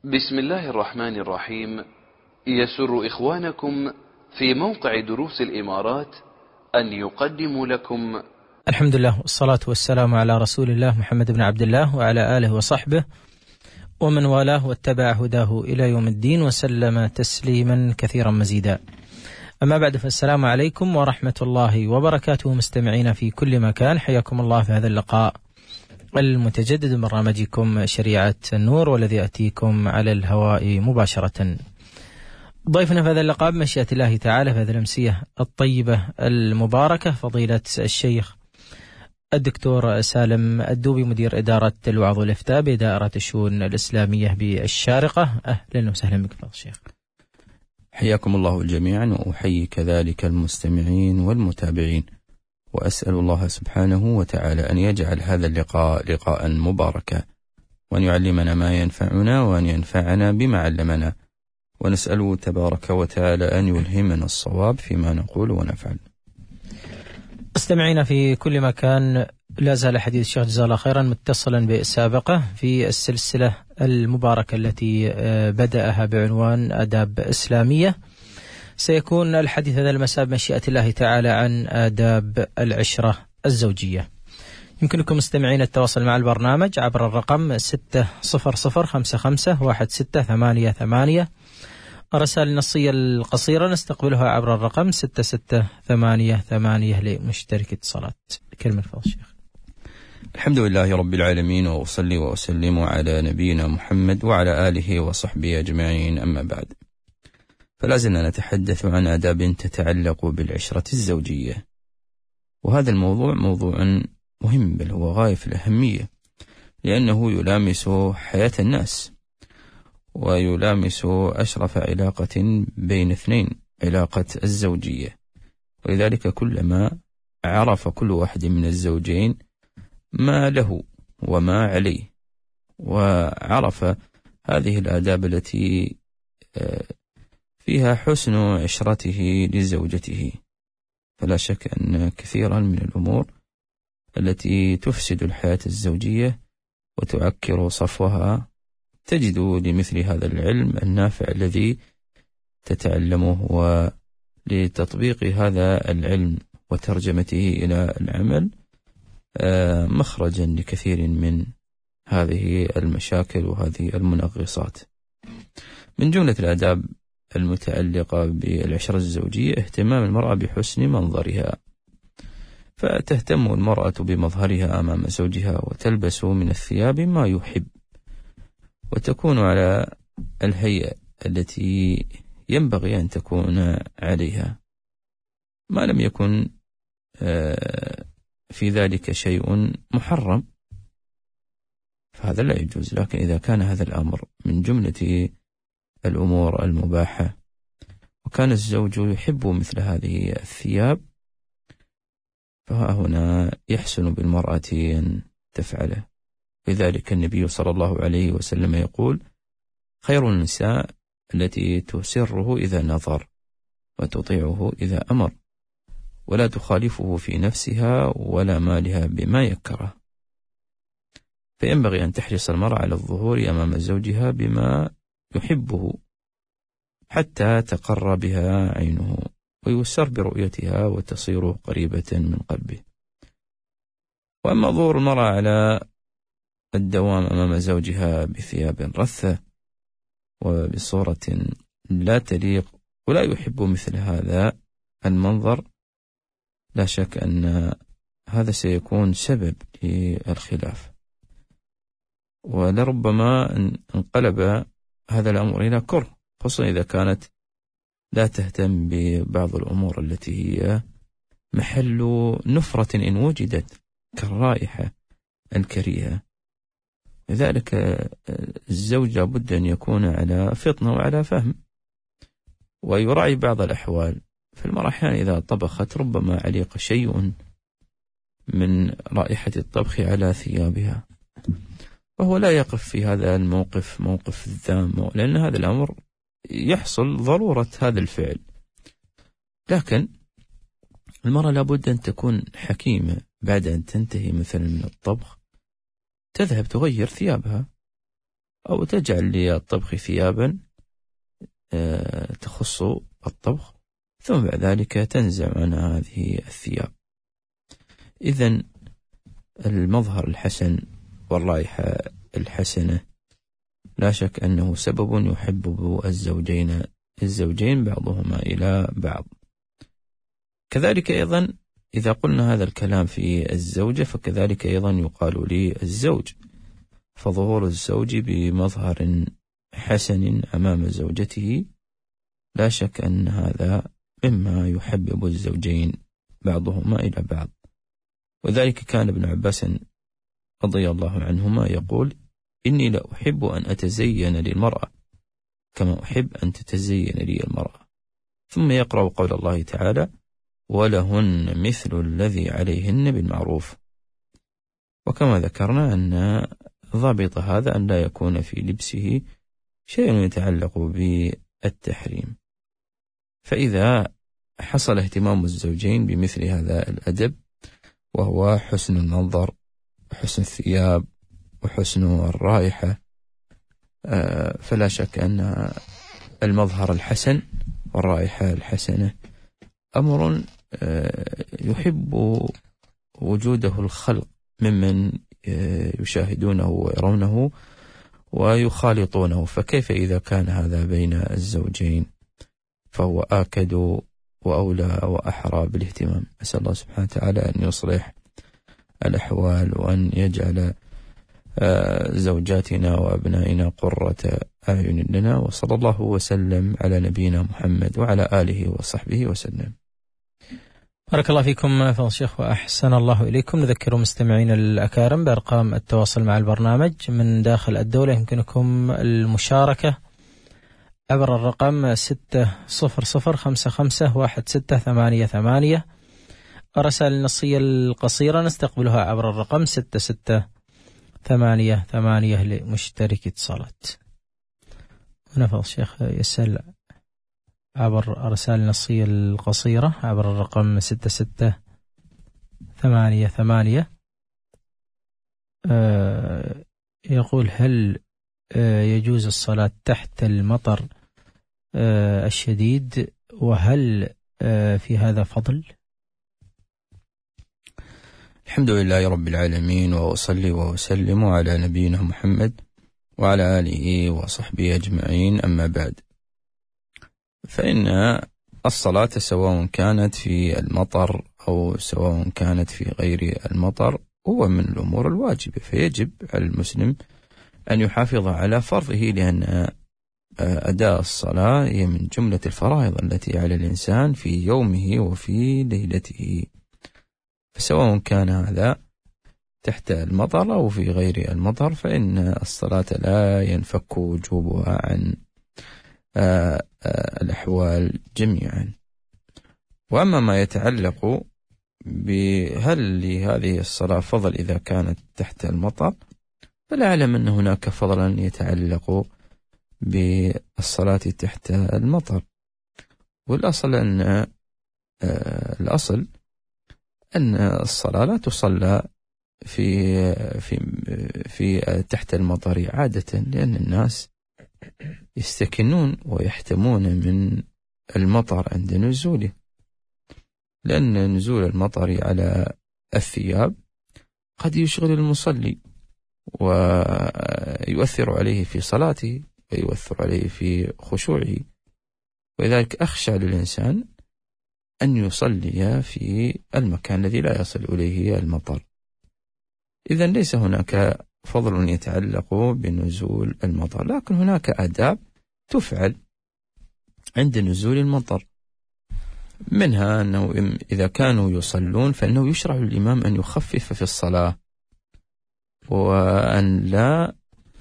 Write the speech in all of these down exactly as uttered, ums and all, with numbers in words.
بسم الله الرحمن الرحيم. يسر إخوانكم في موقع دروس الإمارات أن يقدموا لكم الحمد لله والصلاة والسلام على رسول الله محمد بن عبد الله وعلى آله وصحبه ومن والاه واتبع هداه إلى يوم الدين وسلم تسليما كثيرا مزيدا. أما بعد، فالسلام عليكم ورحمة الله وبركاته مستمعين في كل مكان، حياكم الله في هذا اللقاء المتجدد من برنامجكم شريعة النور، والذي يأتيكم على الهواء مباشرة. ضيفنا في هذا اللقاء بمشيئة الله تعالى في هذه الأمسية الطيبة المباركة فضيلة الشيخ الدكتور سالم الدوبي، مدير إدارة الوعظ والإفتاء بدائرة الشؤون الإسلامية بالشارقة. أهلا وسهلا بك فضيلة الشيخ. حياكم الله جميعا، وأحيي كذلك المستمعين والمتابعين، وأسأل الله سبحانه وتعالى أن يجعل هذا اللقاء لقاء مباركا، وأن يعلمنا ما ينفعنا وأن ينفعنا بما علمنا، ونسأله تبارك وتعالى أن يلهمنا الصواب فيما نقول ونفعل. استمعينا في كل مكان، لا زال حديث الشيخ جزاه الله خيرا متصلا بالسابقة في السلسلة المباركة التي بدأها بعنوان آداب إسلامية. سيكون الحديث هذا المساء بمشيئة الله تعالى عن آداب العشرة الزوجية. يمكنكم مستمعين التواصل مع البرنامج عبر الرقم ستة صفر صفر خمسة خمسة واحد ستة ثمانية ثمانية. الرسائل النصية القصيرة نستقبلها عبر الرقم ستة ستة ثمانية ثمانية لمشترك اتصالات. كلمة فضل الشيخ. الحمد لله رب العالمين، وأصلي وأسلم على نبينا محمد وعلى آله وصحبه أجمعين، أما بعد، فلازلنا نتحدث عن آداب تتعلق بالعشرة الزوجية، وهذا الموضوع موضوع مهم، بل هو غاية في الأهمية، لأنه يلامس حياة الناس ويلامس أشرف علاقة بين اثنين، علاقة الزوجية. ولذلك كلما عرف كل واحد من الزوجين ما له وما عليه، وعرف هذه الآداب التي فيها حسن عشرته لزوجته، فلا شك أن كثيرا من الأمور التي تفسد الحياة الزوجية وتعكر صفوها تجد لمثل هذا العلم النافع الذي تتعلمه، ولتطبيق هذا العلم وترجمته إلى العمل مخرجا لكثير من هذه المشاكل وهذه المنغصات. من جملة الآداب المتعلقة بالعشرة الزوجية اهتمام المرأة بحسن منظرها، فتهتم المرأة بمظهرها أمام زوجها، وتلبس من الثياب ما يحب، وتكون على الهيئة التي ينبغي أن تكون عليها، ما لم يكن في ذلك شيء محرم فهذا لا يجوز. لكن إذا كان هذا الأمر من جملة الأمور المباحة وكان الزوج يحب مثل هذه الثياب، فهنا يحسن بالمرأة أن تفعله. لذلك النبي صلى الله عليه وسلم يقول: خير النساء التي تسره إذا نظر وتطيعه إذا أمر، ولا تخالفه في نفسها ولا مالها بما يكره. فينبغي أن تحرص المرأة على الظهور أمام زوجها بما يحبه حتى تقر بها عينه ويسر برؤيتها وتصير قريبة من قلبه. وأما ظهور المرأة على الدوام أمام زوجها بثياب رثة وبصورة لا تليق ولا يحب مثل هذا المنظر، لا شك أن هذا سيكون سبب للخلاف، ولربما انقلب هذا الأمر إلى كره، خصوصا إذا كانت لا تهتم ببعض الأمور التي هي محل نفرة إن وجدت، كالرائحة الكريهة. لذلك الزوج لابد أن يكون على فطنة وعلى فهم، ويراعي بعض الأحوال. فالمرأة أحيانا إذا طبخت ربما عليق شيء من رائحة الطبخ على ثيابها، وهو لا يقف في هذا الموقف موقف الذام، لأن هذا الأمر يحصل ضرورة هذا الفعل. لكن المرأة لابد أن تكون حكيمة، بعد أن تنتهي مثلا من الطبخ تذهب تغير ثيابها أو تجعل للطبخ ثيابا تخص الطبخ، ثم بعد ذلك تنزع عنها هذه الثياب. إذن المظهر الحسن والرائحة الحسنة لا شك أنه سبب يحبب الزوجين الزوجين بعضهما إلى بعض. كذلك أيضا إذا قلنا هذا الكلام في الزوجة فكذلك أيضا يقال للزوج، فظهور الزوج بمظهر حسن أمام زوجته لا شك أن هذا مما يحبب الزوجين بعضهما إلى بعض. وذلك كان ابن عباس رضي الله عنهما يقول: إني لا أحب أن أتزين للمرأة كما أحب أن تتزين لي المرأة. ثم يقرأ قول الله تعالى: ولهن مثل الذي عليهن بالمعروف. وكما ذكرنا أن ضابط هذا أن لا يكون في لبسه شيء يتعلق بالتحريم. فإذا حصل اهتمام الزوجين بمثل هذا الأدب، وهو حسن المنظر وحسن الثياب وحسن الرائحة، فلا شك أن المظهر الحسن والرائحة الحسنة أمر يحب وجوده الخلق ممن يشاهدونه ويرونه ويخالطونه، فكيف إذا كان هذا بين الزوجين فهو آكد وأولى وأحرى بالاهتمام. أسأل الله سبحانه وتعالى أن يصلح الأحوال وأن يجعل زوجاتنا وأبنائنا قرة أعين لنا، وصلى الله وسلم على نبينا محمد وعلى آله وصحبه وسلم. بارك الله فيكم فضل الشيخ وأحسن الله إليكم. نذكر مستمعين الأكارم بأرقام التواصل مع البرنامج من داخل الدولة. يمكنكم المشاركة عبر الرقم ستة صفر صفر خمسة خمسة واحد ستة ثمانية ثمانية. الرسائل النصية القصيرة نستقبلها عبر الرقم ستة ستة ثمانية ثمانية لمشترك اتصالات. هنا فضل الشيخ يسأل عبر الرسائل النصية القصيرة عبر الرقم ستة ستة ثمانية ثمانية. آه يقول: هل آه يجوز الصلاة تحت المطر آه الشديد، وهل آه في هذا فضل؟ الحمد لله رب العالمين، وأصلي وأسلم على نبينا محمد وعلى آله وصحبه أجمعين، أما بعد. فإن الصلاة سواء كانت في المطر أو سواء كانت في غير المطر هو من الأمور الواجبة، فيجب على المسلم أن يحافظ على فرضه، لأن أداء الصلاة هي من جملة الفرائض التي على الإنسان في يومه وفي ليلته. فسواء كان هذا تحت المطر أو في غير المطر فإن الصلاة لا ينفك وجوبها عن آآ آآ الأحوال جميعا. وأما ما يتعلق بهل لهذه الصلاة فضل إذا كانت تحت المطر، فلا أعلم أن هناك فضلا يتعلق بالصلاة تحت المطر. والأصل أن الأصل أن الصلاة لا تصلى في في في تحت المطر عادة، لأن الناس يستكنون ويحتمون من المطر عند نزوله، لأن نزول المطر على الثياب قد يشغل المصلي ويؤثر عليه في صلاته ويؤثر عليه في خشوعه، ولذلك أخشى للإنسان أن يصلي في المكان الذي لا يصل إليه المطر. إذن ليس هناك فضل يتعلق بنزول المطر، لكن هناك آداب تفعل عند نزول المطر، منها أنه إذا كانوا يصلون فإنه يشرع للإمام أن يخفف في الصلاة، وأن لا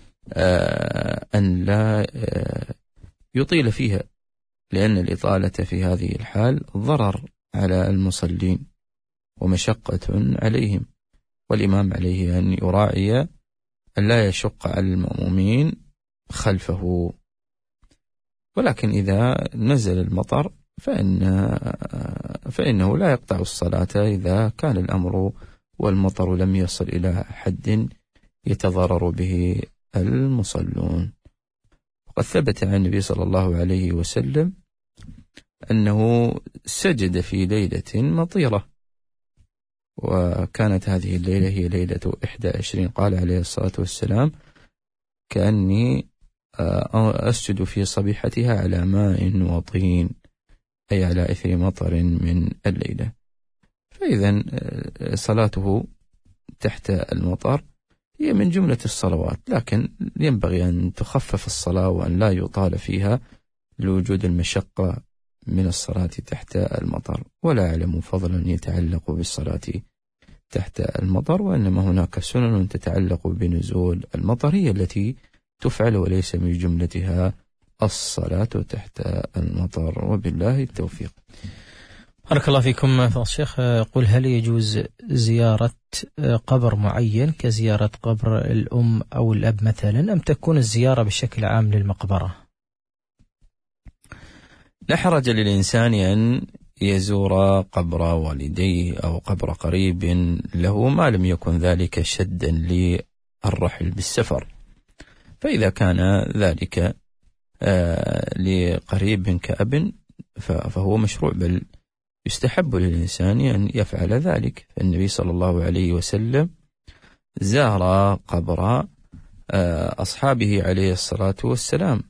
أن لا يطيل فيها، لأن الإطالة في هذه الحال ضرر على المصلين ومشقة عليهم، والإمام عليه أن يراعي أن لا يشق على المأمومين خلفه. ولكن إذا نزل المطر فإن فإنه لا يقطع الصلاة إذا كان الأمر والمطر لم يصل إلى حد يتضرر به المصلون. وقد ثبت عن النبي صلى الله عليه وسلم أنه سجد في ليلة مطيرة، وكانت هذه الليلة هي ليلة إحدى عشرين، قال عليه الصلاة والسلام: كأني أسجد في صبيحتها على ماء وطين، أي على إثر مطر من الليلة. فإذا صلاته تحت المطر هي من جملة الصلوات، لكن ينبغي أن تخفف الصلاة وأن لا يطال فيها لوجود المشقة من الصلاة تحت المطر. ولا أعلم فضلا يتعلق بالصلاة تحت المطر، وإنما هناك سنن تتعلق بنزول المطر هي التي تفعل، وليس من جملتها الصلاة تحت المطر، وبالله التوفيق. بارك الله فيكم فضيلة الشيخ. يقول: هل يجوز زيارة قبر معين كزيارة قبر الأم أو الأب مثلا، أم تكون الزيارة بشكل عام للمقبرة؟ لا حرج للإنسان أن يزور قبر والديه أو قبر قريب له، ما لم يكن ذلك شدا للرحل بالسفر. فإذا كان ذلك لقريب كأب فهو مشروع، بل يستحب للإنسان أن يفعل ذلك. فالنبي صلى الله عليه وسلم زار قبر أصحابه عليه الصلاة والسلام،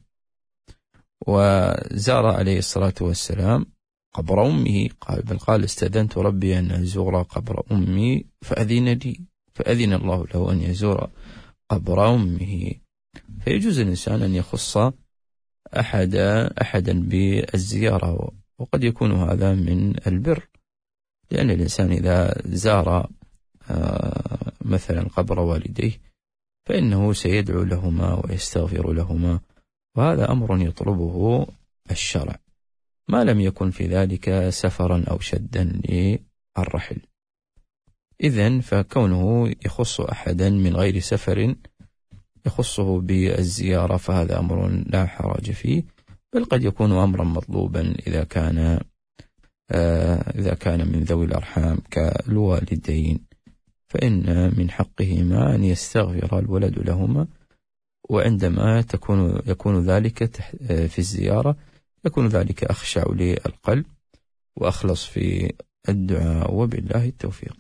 وزار عليه الصلاة والسلام قبر أمه، قال بل قال: استأذنت ربي أن أزور قبر أمي فأذن لي، فأذن الله له أن يزور قبر أمه. فيجوز الإنسان أن يخص أحد أحدا بالزيارة، وقد يكون هذا من البر، لأن الإنسان إذا زار مثلا قبر والديه فإنه سيدعو لهما ويستغفر لهما، وهذا أمر يطلبه الشرع، ما لم يكن في ذلك سفرا أو شدا للرحل. إذن فكونه يخص أحدا من غير سفر يخصه بالزيارة فهذا أمر لا حرج فيه، بل قد يكون أمرا مطلوبا إذا كان آه إذا كان من ذوي الأرحام كالوالدين، فإن من حقهما أن يستغفر الولد لهما، وعندما تكون يكون ذلك في الزيارة يكون ذلك أخشع للقلب وأخلص في الدعاء، وبالله التوفيق.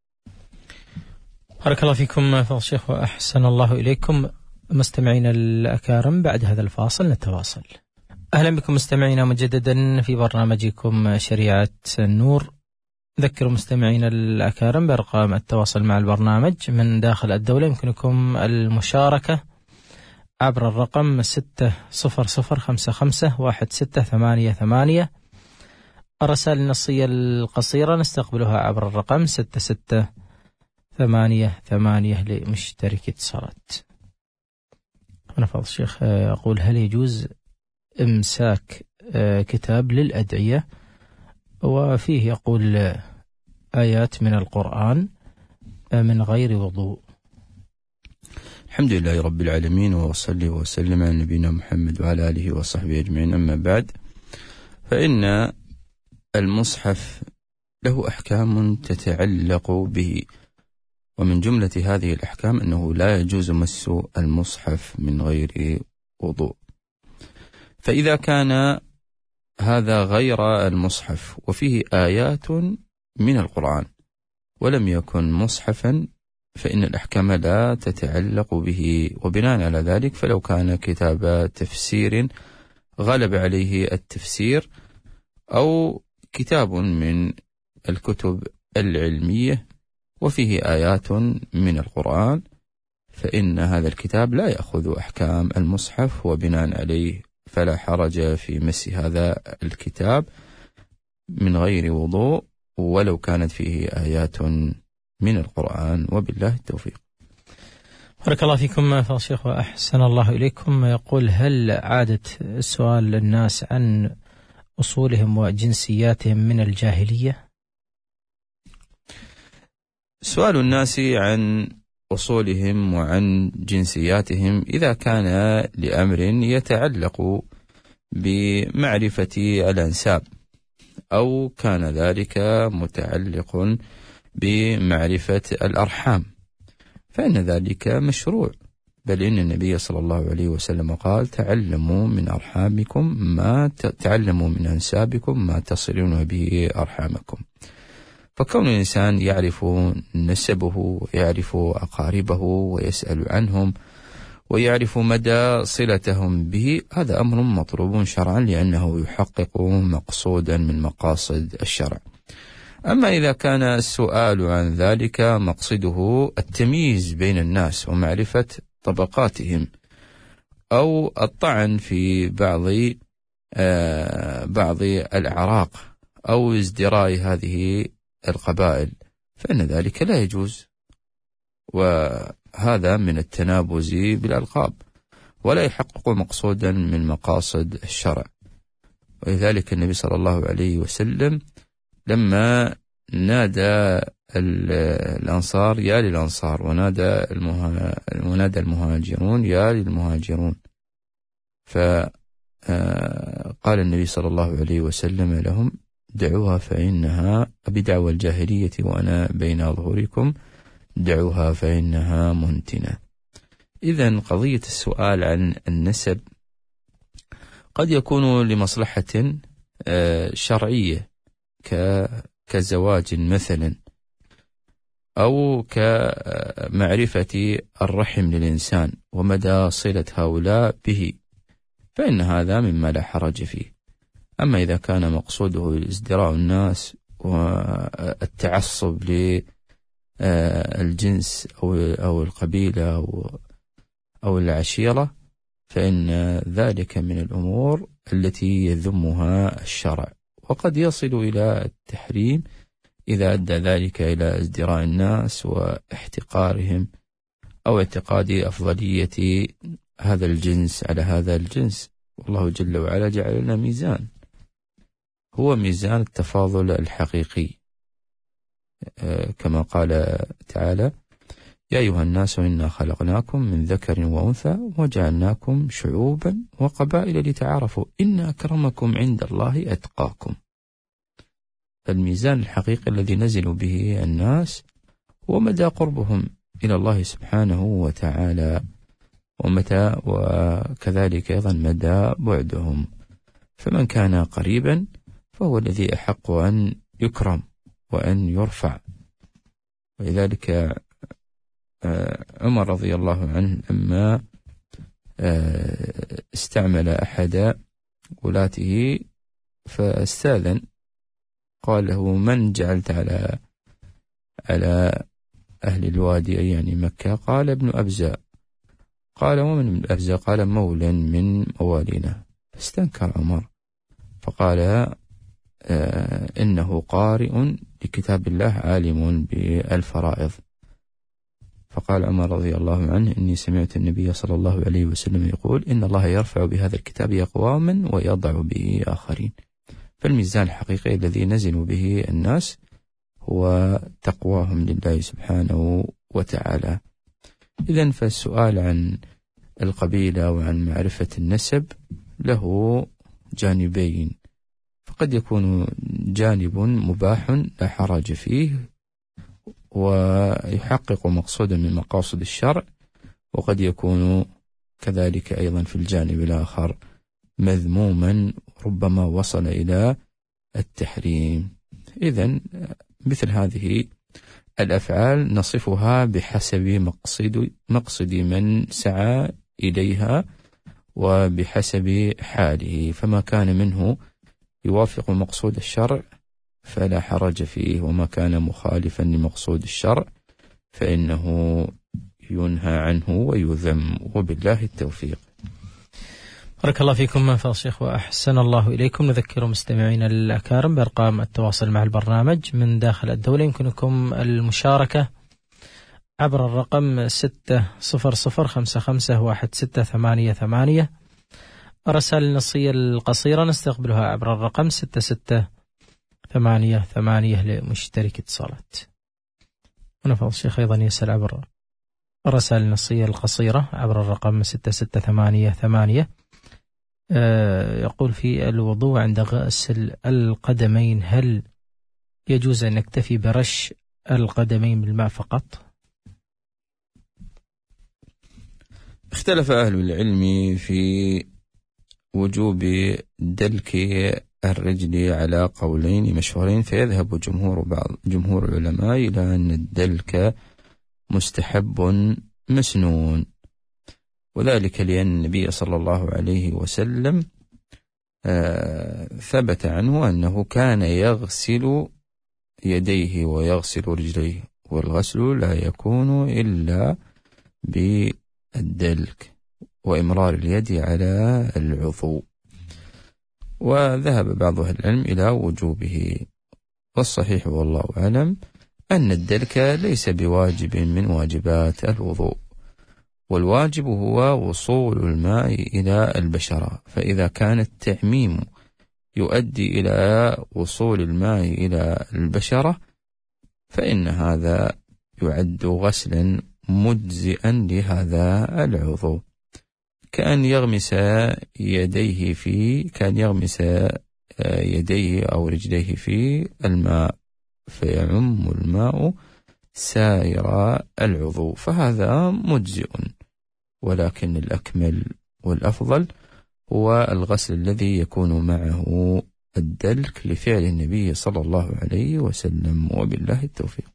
بارك الله فيكم فضل الشيخ وأحسن الله إليكم. مستمعين الأكارم، بعد هذا الفاصل نتواصل. أهلا بكم مستمعينا مجددا في برنامجكم شريعة النور. ذكروا مستمعين الأكارم بأرقام التواصل مع البرنامج من داخل الدولة. يمكنكم المشاركة عبر الرقم ستة صفر صفر خمسة خمسة واحد ستة ثمانية ثمانية. الرسائل النصية القصيرة نستقبلها عبر الرقم ستة ستة ثمانية ثمانية لمشترك اتصالات. هنا فضل الشيخ يقول: هل يجوز إمساك كتاب للأدعية وفيه يقول آيات من القرآن من غير وضوء؟ الحمد لله رب العالمين، وصلي وسلم على نبينا محمد وعلى آله وصحبه أجمعين. أما بعد، فإن المصحف له أحكام تتعلق به، ومن جملة هذه الأحكام أنه لا يجوز مس المصحف من غير وضوء. فإذا كان هذا غير المصحف وفيه آيات من القرآن ولم يكن مصحفا فإن الأحكام لا تتعلق به. وبناء على ذلك فلو كان كتاب تفسير غلب عليه التفسير أو كتاب من الكتب العلمية وفيه آيات من القرآن فإن هذا الكتاب لا يأخذ أحكام المصحف، وبناء عليه فلا حرج في مس هذا الكتاب من غير وضوء ولو كانت فيه آيات من القرآن، وبالله التوفيق. بارك الله فيكم فضل الشيخ وأحسن الله إليكم. يقول: هل عادة سؤال الناس عن أصولهم وجنسياتهم من الجاهلية؟ سؤال الناس عن أصولهم وعن جنسياتهم إذا كان لأمر يتعلق بمعرفة الأنساب أو كان ذلك متعلق بمعرفة الأرحام فإن ذلك مشروع، بل إن النبي صلى الله عليه وسلم قال تعلموا من أرحامكم ما تعلموا من أنسابكم ما تصلون به أرحامكم. فكون الإنسان يعرف نسبه ويعرف أقاربه ويسأل عنهم ويعرف مدى صلتهم به، هذا أمر مطلوب شرعا لأنه يحقق مقصودا من مقاصد الشرع. أما إذا كان السؤال عن ذلك مقصده التمييز بين الناس ومعرفة طبقاتهم أو الطعن في بعض آه بعض الأعراق أو ازدراء هذه القبائل، فإن ذلك لا يجوز، وهذا من التنابز بالألقاب ولا يحقق مقصودا من مقاصد الشرع. ولذلك النبي صلى الله عليه وسلم لما نادى الأنصار يا للأنصار ونادى المها... ونادى المهاجرون يا للمهاجرون، فقال النبي صلى الله عليه وسلم لهم دعوها فإنها بدعوى الجاهلية وأنا بين أظهركم دعوها فإنها منتنة. إذن قضية السؤال عن النسب قد يكون لمصلحة شرعية كزواج مثلا، أو كمعرفة الرحم للإنسان ومدى صلة هؤلاء به، فإن هذا مما لا حرج فيه. أما إذا كان مقصوده ازدراء الناس والتعصب للجنس أو القبيلة أو العشيرة، فإن ذلك من الأمور التي يذمها الشرع، وقد يصل إلى التحريم إذا أدى ذلك إلى ازدراء الناس واحتقارهم أو اعتقاد أفضلية هذا الجنس على هذا الجنس. والله جل وعلا جعل لنا ميزان، هو ميزان التفاضل الحقيقي، كما قال تعالى يا أيها الناس إنا خلقناكم من ذكر وأنثى وجعلناكم شعوبا وقبائل لتعارفوا إن أكرمكم عند الله أتقاكم. الميزان الحقيقي الذي نزل به الناس هو مدى قربهم إلى الله سبحانه وتعالى، ومتى وكذلك أيضا مدى بعدهم، فمن كان قريبا فهو الذي أحق أن يكرم وأن يرفع. ولذلك عمر رضي الله عنه لما استعمل أحد ولاته فاستاذن، قال له من جعلت على على أهل الوادي يعني مكة؟ قال ابن أبزة. قال ومن ابن أبزة؟ قال مولى من موالينا. فاستنكر عمر فقال آه إنه قارئ لكتاب الله عالم بالفرائض. فقال عمر رضي الله عنه إني سمعت النبي صلى الله عليه وسلم يقول إن الله يرفع بهذا الكتاب أقواما ويضع به آخرين. فالميزان الحقيقي الذي نزل به الناس هو تقواهم لله سبحانه وتعالى. إذن فالسؤال عن القبيلة وعن معرفة النسب له جانبين، فقد يكون جانب مباح لا حرج فيه ويحقق مقصودا من مقاصد الشرع، وقد يكون كذلك أيضا في الجانب الآخر مذموما ربما وصل إلى التحريم. إذن مثل هذه الأفعال نصفها بحسب مقصد مقصد من سعى إليها وبحسب حاله، فما كان منه يوافق مقصود الشرع فلا حرج فيه، وما كان مخالفا لمقصود الشرع فإنه ينهى عنه ويذم، وبالله التوفيق. بارك الله فيكم فضيلة الشيخ وأحسن الله إليكم. نذكر مستمعينا الأكارم بأرقام التواصل مع البرنامج من داخل الدولة. يمكنكم المشاركة عبر الرقم ستة صفر صفر خمسة خمسة واحد ستة ثمانية ثمانية. الرسائل النصية القصيرة نستقبلها عبر الرقم ستة ستة ثمانية ثمانية لمشترك اتصالات. هنا فضيلة الشيخ أيضا يسأل عبر الرسائل النصية القصيرة عبر الرقم ستة ستة ثمانية ثمانية. يقول في الوضوء عند غسل القدمين هل يجوز أن نكتفي برش القدمين بالماء فقط؟ اختلف أهل العلم في وجوب دلك الرجل على قولين مشهورين، فيذهب جمهور بعض جمهور العلماء إلى أن الدلك مستحب مسنون، وذلك لأن النبي صلى الله عليه وسلم آه ثبت عنه أنه كان يغسل يديه ويغسل رجليه، والغسل لا يكون إلا بالدلك وإمرار اليد على العضو. وذهب بعض أهل العلم إلى وجوبه، والصحيح والله أعلم أن الدلك ليس بواجب من واجبات الوضوء، والواجب هو وصول الماء إلى البشرة، فإذا كان التعميم يؤدي إلى وصول الماء إلى البشرة فإن هذا يعد غسلا مجزئا لهذا العضو، كأن يغمس يديه في كان يغمس يديه أو رجليه في الماء فيعم الماء سائر العضو، فهذا مجزئ. ولكن الأكمل والأفضل هو الغسل الذي يكون معه الدلك لفعل النبي صلى الله عليه وسلم، وبالله التوفيق.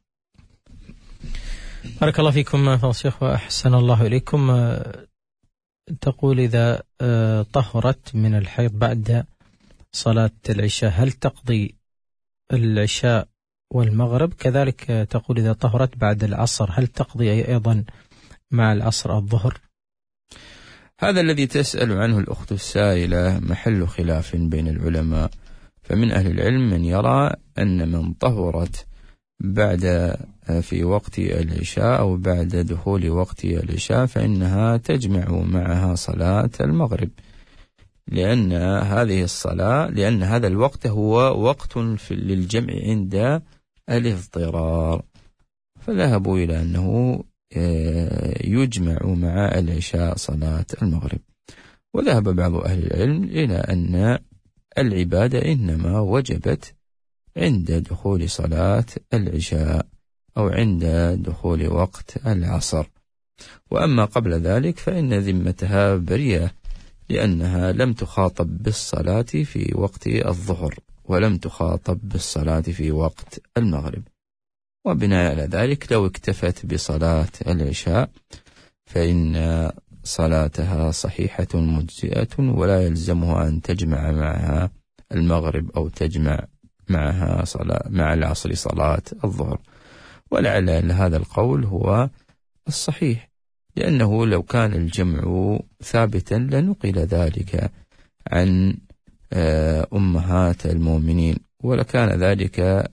بارك الله فيكم فضيلة الشيخ وأحسن الله إليكم. تقول إذا طهرت من الحيض بعد صلاة العشاء هل تقضي العشاء والمغرب؟ كذلك تقول إذا طهرت بعد العصر هل تقضي أيضا مع العصر الظهر؟ هذا الذي تسأل عنه الأخت السائلة محل خلاف بين العلماء، فمن أهل العلم من يرى أن من طهرت بعد في وقت العشاء أو بعد دخول وقت العشاء فإنها تجمع معها صلاة المغرب، لأن هذه الصلاة لأن هذا الوقت هو وقت للجمع عند الاضطرار، فذهبوا إلى أنه يجمع مع العشاء صلاة المغرب. وذهب بعض أهل العلم إلى أن العبادة إنما وجبت عند دخول صلاة العشاء أو عند دخول وقت العصر، وأما قبل ذلك فإن ذمتها بريئة، لأنها لم تخاطب بالصلاة في وقت الظهر ولم تخاطب بالصلاة في وقت المغرب. وبناء على ذلك لو اكتفت بصلاة العشاء فإن صلاتها صحيحة مجزئة، ولا يلزمها أن تجمع معها المغرب أو تجمع معها صلاة مع العصر صلاة الظهر. ولعل هذا القول هو الصحيح، لأنه لو كان الجمع ثابتا لنقل ذلك عن أمهات المؤمنين، ولكان ذلك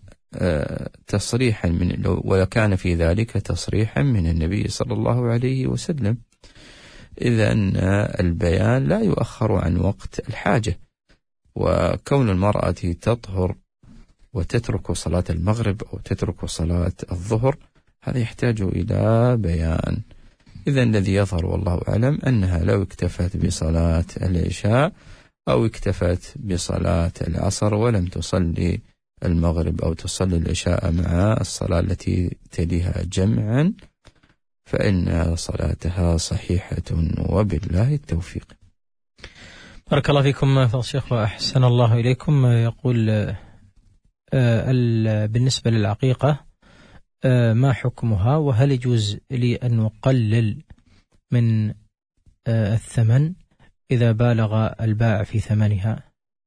تصريحا من ولكان في ذلك تصريحا من النبي صلى الله عليه وسلم، إذا أن البيان لا يؤخر عن وقت الحاجة، وكون المرأة تطهر وتترك صلاة المغرب أو تترك صلاة الظهر هذا يحتاج إلى بيان. إذا الذي يظهر والله أعلم أنها لو اكتفت بصلاة العشاء أو اكتفت بصلاة العصر ولم تصلي المغرب أو تصلي العشاء مع الصلاة التي تليها جمعا فإن صلاتها صحيحة، وبالله التوفيق. بارك الله فيكم فضيلة الشيخ وأحسن الله إليكم. يقول بالنسبة للعقيقة ما حكمها، وهل يجوز لي أن أقلل من الثمن إذا بالغ البائع في ثمنها؟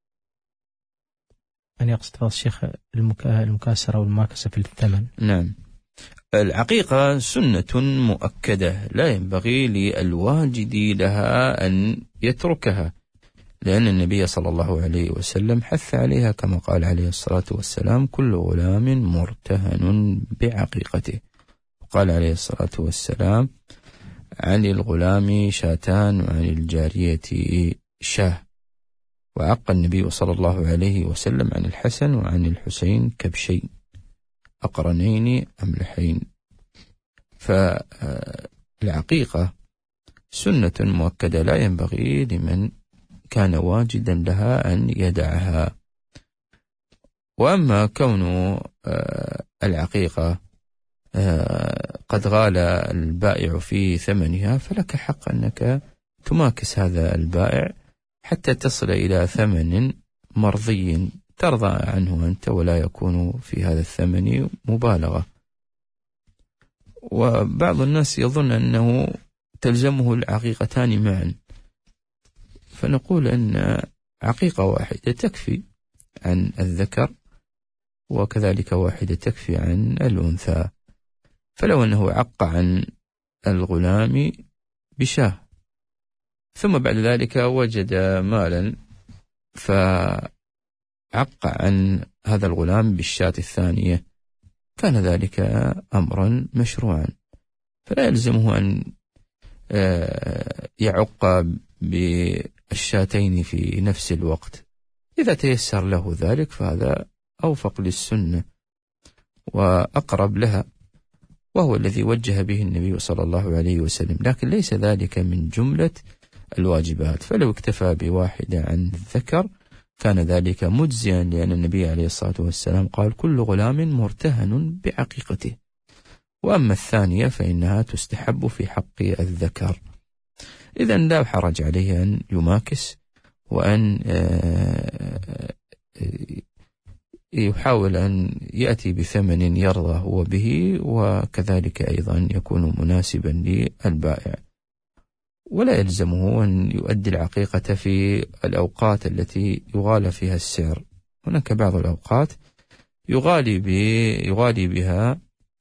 أن يقصد فضيلة الشيخ المكاسرة والماكسة في الثمن. نعم، العقيقة سنة مؤكدة لا ينبغي للواجد لها أن يتركها، لأن النبي صلى الله عليه وسلم حث عليها كما قال عليه الصلاة والسلام: كل غلام مرتهن بعقيقته. وقال عليه الصلاة والسلام: عن الغلام شاتان وعن الجارية شاه. وعق النبي صلى الله عليه وسلم عن الحسن وعن الحسين كبشين أقرنين أملحين. فالعقيقة سنة مؤكدة لا ينبغي لمن كان واجدا لها أن يدعها. وأما كون العقيقة قد غالى البائع في ثمنها فلك حق أنك تماكس هذا البائع حتى تصل إلى ثمن مرضي ترضى عنه أنت ولا يكون في هذا الثمن مبالغة. وبعض الناس يظن أنه تلزمه العقيقتان معا، فنقول أن عقيقة واحدة تكفي عن الذكر وكذلك واحدة تكفي عن الأنثى. فلو أنه عق عن الغلام بشاه ثم بعد ذلك وجد مالا فعق عن هذا الغلام بالشاة الثانية كان ذلك أمرا مشروعا، فلا يلزمه أن يعق بالشاتين في نفس الوقت. إذا تيسر له ذلك فهذا أوفق للسنة وأقرب لها، وهو الذي وجه به النبي صلى الله عليه وسلم، لكن ليس ذلك من جملة الواجبات. فلو اكتفى بواحدة عن الذكر كان ذلك مجزيا، لأن النبي عليه الصلاة والسلام قال كل غلام مرتهن بعقيقته، وأما الثانية فإنها تستحب في حق الذكر. إذن لا حرج عليه أن يماكس وأن يحاول أن يأتي بثمن يرضى هو به، وكذلك أيضا يكون مناسبا للبائع، ولا يلزمه أن يؤدي العقيقة في الأوقات التي يغالى فيها السعر. هناك بعض الأوقات يغالي يغالي بها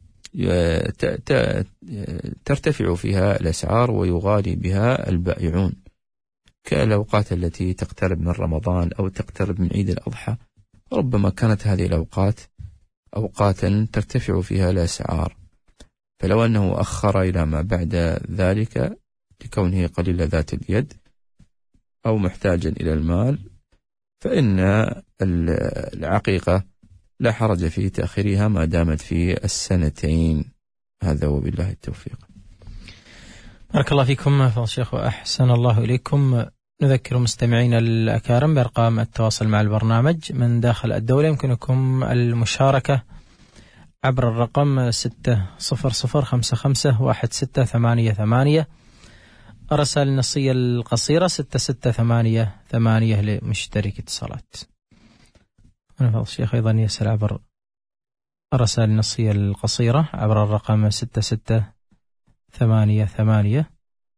ترتفع فيها الأسعار ويغالي بها البائعون، كالأوقات التي تقترب من رمضان أو تقترب من عيد الأضحى، ربما كانت هذه الأوقات أوقاتا ترتفع فيها الأسعار، فلو أنه أخر إلى ما بعد ذلك لكونه قليل ذات اليد أو محتاجا إلى المال فإن العقيقة لا حرج في تأخيرها ما دامت في السنتين. هذا وبالله التوفيق. بارك الله فيكم فضل الشيخ وأحسن الله إليكم. نذكر مستمعين الأكارم بأرقام التواصل مع البرنامج من داخل الدولة. يمكنكم المشاركة عبر الرقم ستة صفر صفر خمسة خمسة واحد ستة ثمانية ثمانية، الرسائل النصية القصيرة ستة ستة ثمانية ثمانية لمشترك اتصالات. هنا فضل الشيخ أيضا يسأل عبر الرسائل النصية القصيرة عبر الرقم ستة ستة ثمانية ثمانية.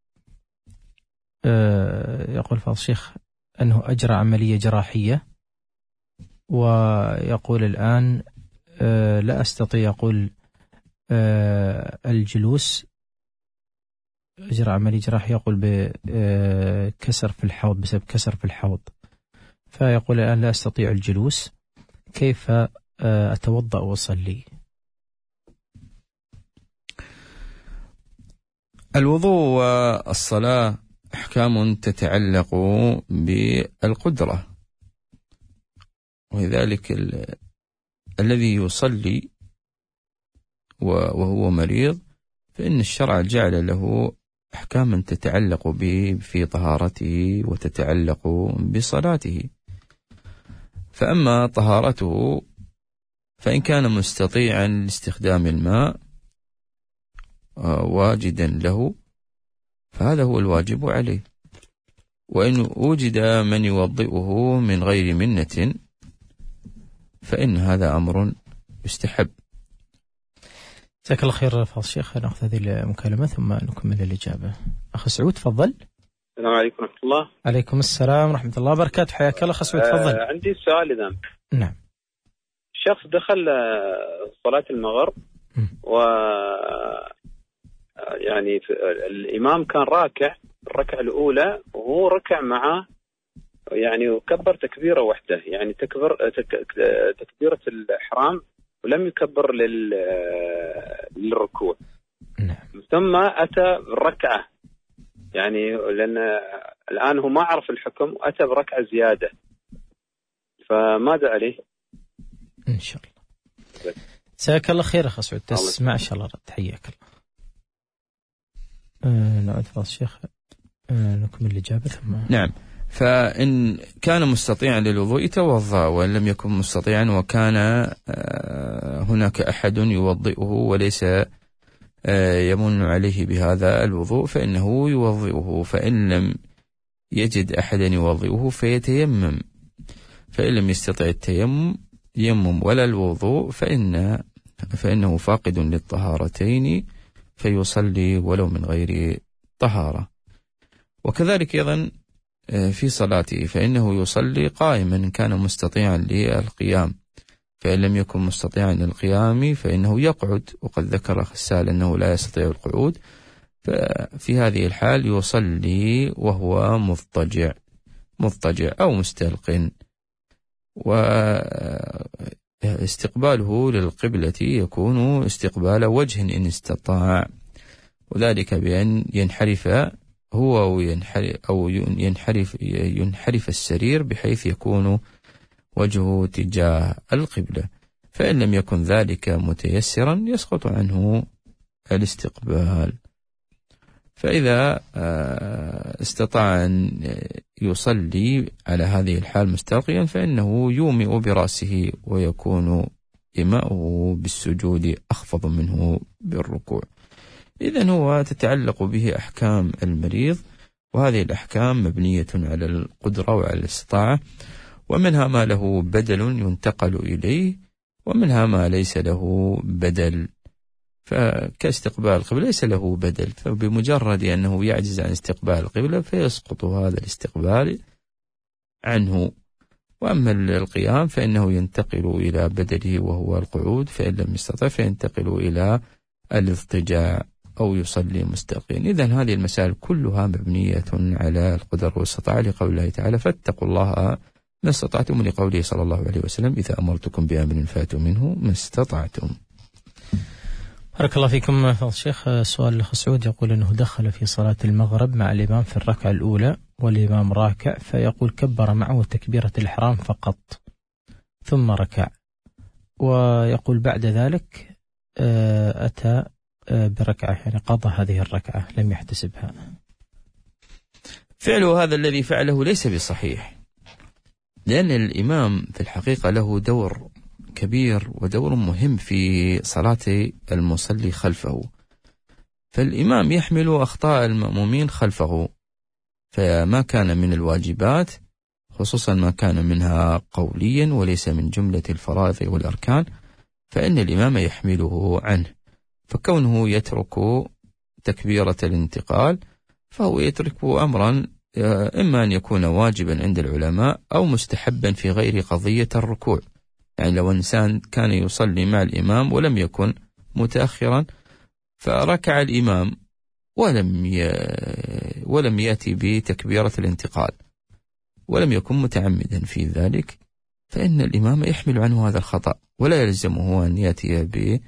يقول فضل الشيخ أنه أجرى عملية جراحية ويقول الآن لا أستطيع أقول الجلوس. أجرى عملية جراحية يقول بكسر في الحوض بسبب كسر في الحوض، فيقول الآن لا أستطيع الجلوس، كيف أتوضأ وأصلي؟ الوضوء والصلاة أحكام تتعلق بالقدرة، ولذلك ال... الذي يصلي وهو مريض فإن الشرع جعل له أحكاما تتعلق به في طهارته وتتعلق بصلاته. فأما طهارته فإن كان مستطيعا لاستخدام الماء واجدا له فهذا هو الواجب عليه، وإن وجد من يوضئه من غير منة فإن هذا أمر يستحب. جزاك الله خير فضل الشيخ. نأخذ هذه المكالمة ثم نكمل الإجابة. أخ سعود تفضل. السلام عليكم ورحمة الله. عليكم السلام ورحمة الله وبركاته، حياك الله أخ سعود تفضل. آه عندي سؤال إذا. نعم. شخص دخل صلاة المغرب و يعني الإمام كان راكع الركعة الأولى وهو ركع معه يعني وكبر تكبيرة واحدة، يعني تكبر تكبيرة الإحرام ولم يكبر لل للركوع. نعم. ثم أتى بالركعة، يعني لأن الآن هو ما عرف الحكم وأتى بركعة زيادة، فماذا عليه؟ إن شاء الله. جزاك الله خير أخ سعود، تسمع إن شاء الله رد. حياك الله. أه نعود فضل الشيخ أه نكمل الإجابة ثم. نعم. فإن كان مستطيعا للوضوء توضأ، وإن لم يكن مستطيعا وكان هناك أحد يوضئه وليس يمن عليه بهذا الوضوء فإنه يوضئه، فإن لم يجد أحدا يوضئه فيتيمم، فإن لم يستطع التيمم يمم ولا الوضوء فإن فإنه فاقد للطهارتين فيصلي ولو من غير طهارة. وكذلك أيضا في صلاته فإنه يصلي قائما إن كان مستطيعا للقيام، فإن لم يكن مستطيعا للقيام فإنه يقعد، وقد ذكر السائل أنه لا يستطيع القعود، ففي هذه الحال يصلي وهو مضطجع مضطجع أو مستلق. واستقباله للقبلة يكون استقبال وجه إن استطاع، وذلك بأن ينحرف هو أو ينحرف, أو ينحرف, ينحرف السرير بحيث يكون وجهه تجاه القبلة. فإن لم يكن ذلك متيسرا يسقط عنه الاستقبال. فإذا استطاع أن يصلي على هذه الحال مستلقيا فإنه يومئ برأسه ويكون إيماؤه بالسجود أخفض منه بالركوع. إذن هو تتعلق به أحكام المريض، وهذه الأحكام مبنية على القدرة وعلى الاستطاعة، ومنها ما له بدل ينتقل إليه، ومنها ما ليس له بدل. فكاستقبال القبلة ليس له بدل، فبمجرد أنه يعجز عن استقبال القبلة فيسقط هذا الاستقبال عنه. وأما القيام فإنه ينتقل إلى بدله وهو القعود، فإن لم يستطع فينتقل إلى الاضطجاع أو يصلي مستقيا. إذن هذه المسائل كلها مبنية على القدر والاستطاعة، لقول الله تعالى فاتقوا الله ما استطعتم، ولقوله صلى الله عليه وسلم إذا أمرتكم بأمر فاتوا منه ما استطعتم. بارك الله فيكم فضل الشيخ. سؤال الأخ سعود يقول أنه دخل في صلاة المغرب مع الإمام في الركعة الأولى والإمام راكع، فيقول كبر معه تكبيرة الإحرام فقط ثم ركع، ويقول بعد ذلك أتى بركعة، يعني قضى هذه الركعة لم يحتسبها. فعله هذا الذي فعله ليس بصحيح، لأن الإمام في الحقيقة له دور كبير ودور مهم في صلاة المصلي خلفه، فالإمام يحمل أخطاء المأمومين خلفه، فما كان من الواجبات خصوصا ما كان منها قوليا وليس من جملة الفرائض والأركان فإن الإمام يحمله عنه. فكونه يترك تكبيرة الانتقال فهو يترك أمرا إما أن يكون واجبا عند العلماء أو مستحبا في غير قضية الركوع. يعني لو إنسان كان يصلي مع الإمام ولم يكن متأخرا فركع الإمام ولم ي... ولم يأتي بتكبيرة الانتقال ولم يكن متعمدا في ذلك، فإن الإمام يحمل عنه هذا الخطأ، ولا يلزمه أن يأتي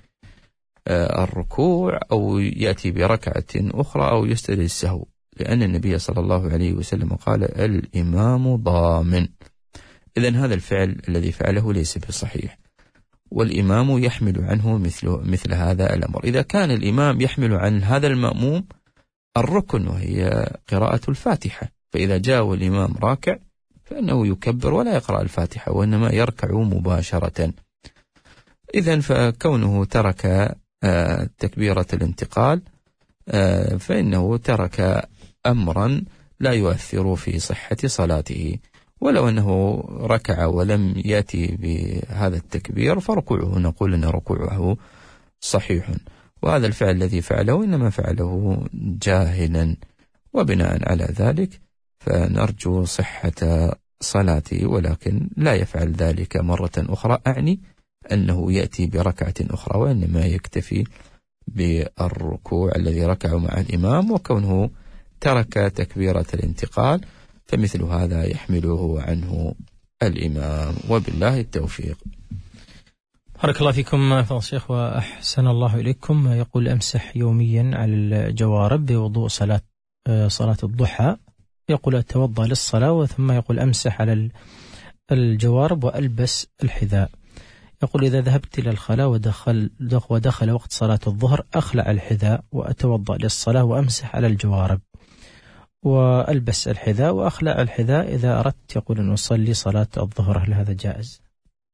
بالركوع أو يأتي بركعة أخرى أو يسجد السهو، لأن النبي صلى الله عليه وسلم قال الإمام ضامن. إذن هذا الفعل الذي فعله ليس بصحيح، والإمام يحمل عنه مثل, مثل هذا الأمر. إذا كان الإمام يحمل عن هذا المأموم الركن وهي قراءة الفاتحة، فإذا جاء الإمام راكع فإنه يكبر ولا يقرأ الفاتحة وإنما يركع مباشرة. إذن فكونه ترك تكبيرة الانتقال فإنه ترك أمرا لا يؤثر في صحة صلاته، ولو أنه ركع ولم يأتي بهذا التكبير فركوعه نقول أن ركوعه صحيح. وهذا الفعل الذي فعله إنما فعله جاهلا، وبناء على ذلك فنرجو صحة صلاته، ولكن لا يفعل ذلك مرة أخرى، أعني أنه يأتي بركعة أخرى، وإنما يكتفي بالركوع الذي ركع مع الإمام. وكونه ترك تكبيرة الانتقال فمثل هذا يحمله عنه الإمام، وبالله التوفيق. بارك الله فيكم فضل الشيخ وأحسن الله إليكم. يقول أمسح يوميا على الجوارب بوضوء صلاة صلاة الضحى، يقول أتوضأ للصلاة وثم يقول أمسح على الجوارب وألبس الحذاء. يقول إذا ذهبت إلى الخلاء ودخل, ودخل وقت صلاة الظهر أخلع الحذاء وأتوضأ للصلاة وأمسح على الجوارب وألبس الحذاء وأخلع الحذاء إذا أردت يقول أن أصلي صلاة الظهر، هل هذا جائز؟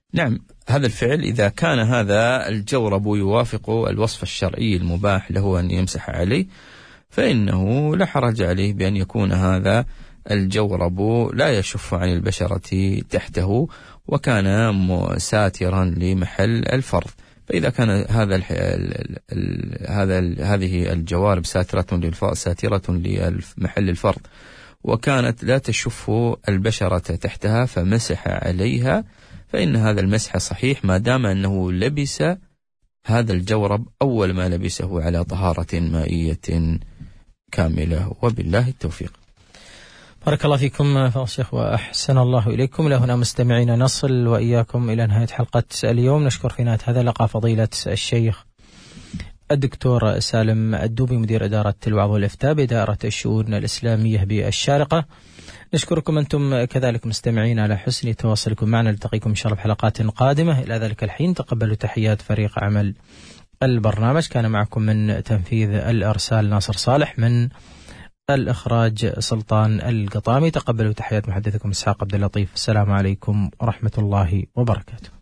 نعم، هذا الفعل إذا كان هذا الجورب يوافق الوصف الشرعي المباح له أن يمسح عليه فإنه لا حرج عليه بأن يكون هذا الجورب لا يشف عن البشرة تحته وكان ساترا لمحل الفرض. فإذا كان هذا ال ال ال هذا ال هذه الجوارب ساترة للفرض ساترة لمحل الفرض وكانت لا تشف البشرة تحتها فمسح عليها فإن هذا المسح صحيح ما دام أنه لبس هذا الجورب أول ما لبسه على طهارة مائية كاملة، وبالله التوفيق. بارك الله فيكم فضيلة الشيخ وأحسن الله إليكم. لهنا مستمعين نصل وإياكم إلى نهاية حلقة اليوم. نشكر في نهاية هذا اللقاء فضيلة الشيخ الدكتور سالم الدوبي مدير إدارة الوعظ والإفتاء بإدارة الشؤون الإسلامية بالشارقة. نشكركم أنتم كذلك مستمعين على حسن تواصلكم معنا. نلتقيكم إن شاء الله بحلقات قادمة. إلى ذلك الحين تقبلوا تحيات فريق عمل البرنامج. كان معكم من تنفيذ الإرسال ناصر صالح، من الإخراج سلطان القطامي. تقبلوا تحيات محدثكم إسحاق عبد اللطيف. السلام عليكم ورحمة الله وبركاته.